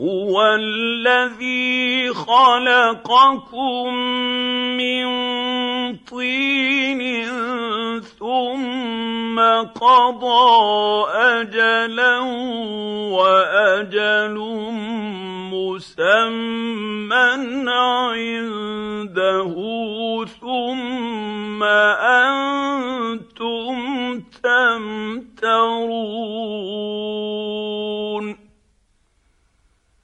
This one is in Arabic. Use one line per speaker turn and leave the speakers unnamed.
هو الذي خلقكم من طين ثم قضى أجلا وأجل مسمى عنده ثم